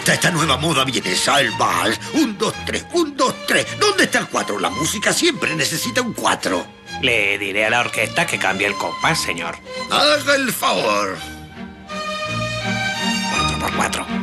gusta esta nueva moda vienesa, el vals. 1, 2, 3, 1, 2, 3. ¿Dónde está el 4? La música siempre necesita un 4. Le diré a la orquesta que cambie el compás, señor. Haga el favor. 4 por 4.